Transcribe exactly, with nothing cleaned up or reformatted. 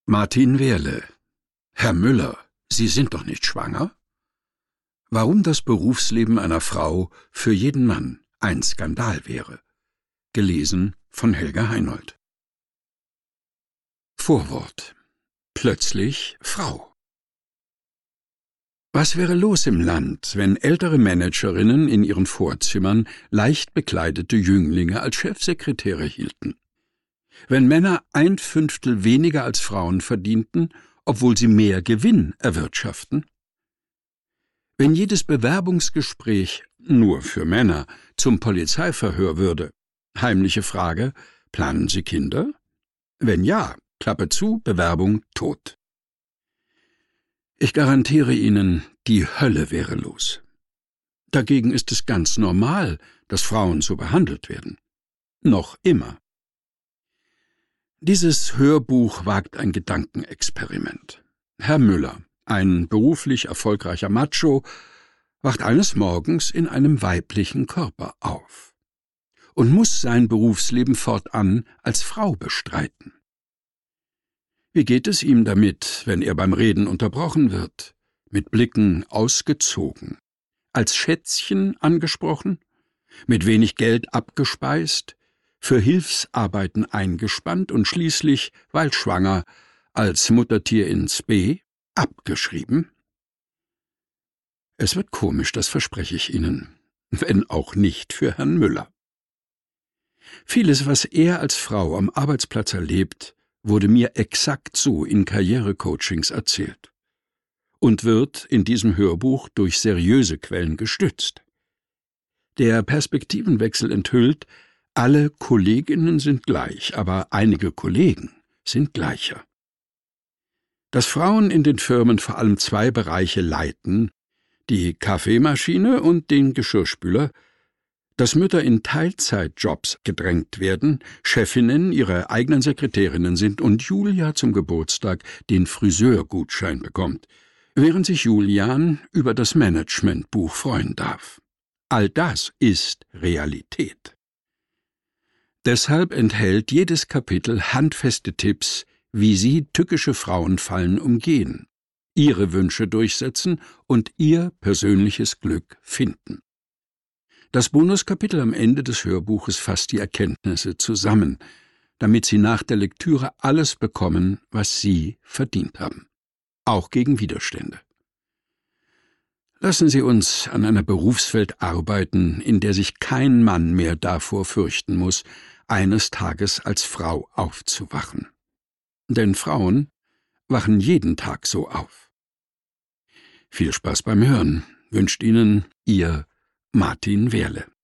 Martin Wehrle. Herr Müller, Sie sind doch nicht schwanger? Warum das Berufsleben einer Frau für jeden Mann ein Skandal wäre. Gelesen von Helga Heinold. Vorwort. Plötzlich Frau. Was wäre los im Land, wenn ältere Managerinnen in ihren Vorzimmern leicht bekleidete Jünglinge als Chefsekretäre hielten? Wenn Männer ein Fünftel weniger als Frauen verdienten, obwohl sie mehr Gewinn erwirtschaften? Wenn jedes Bewerbungsgespräch, nur für Männer, zum Polizeiverhör würde? Heimliche Frage: Planen Sie Kinder? Wenn ja, Klappe zu, Bewerbung tot. Ich garantiere Ihnen, die Hölle wäre los. Dagegen ist es ganz normal, dass Frauen so behandelt werden. Noch immer. Dieses Hörbuch wagt ein Gedankenexperiment. Herr Müller, ein beruflich erfolgreicher Macho, wacht eines Morgens in einem weiblichen Körper auf und muss sein Berufsleben fortan als Frau bestreiten. Wie geht es ihm damit, wenn er beim Reden unterbrochen wird, mit Blicken ausgezogen, als Schätzchen angesprochen, mit wenig Geld abgespeist, für Hilfsarbeiten eingespannt und schließlich, weil schwanger, als Muttertier ins B abgeschrieben? Es wird komisch, das verspreche ich Ihnen, wenn auch nicht für Herrn Müller. Vieles, was er als Frau am Arbeitsplatz erlebt, wurde mir exakt so in Karrierecoachings erzählt und wird in diesem Hörbuch durch seriöse Quellen gestützt. Der Perspektivenwechsel enthüllt, alle Kolleginnen sind gleich, aber einige Kollegen sind gleicher. Dass Frauen in den Firmen vor allem zwei Bereiche leiten, die Kaffeemaschine und den Geschirrspüler, dass Mütter in Teilzeitjobs gedrängt werden, Chefinnen ihre eigenen Sekretärinnen sind und Julia zum Geburtstag den Friseurgutschein bekommt, während sich Julian über das Managementbuch freuen darf. All das ist Realität. Deshalb enthält jedes Kapitel handfeste Tipps, wie Sie tückische Frauenfallen umgehen, Ihre Wünsche durchsetzen und Ihr persönliches Glück finden. Das Bonuskapitel am Ende des Hörbuches fasst die Erkenntnisse zusammen, damit Sie nach der Lektüre alles bekommen, was Sie verdient haben, auch gegen Widerstände. Lassen Sie uns an einer Berufswelt arbeiten, in der sich kein Mann mehr davor fürchten muss, eines Tages als Frau aufzuwachen. Denn Frauen wachen jeden Tag so auf. Viel Spaß beim Hören wünscht Ihnen Ihr Martin Wehrle.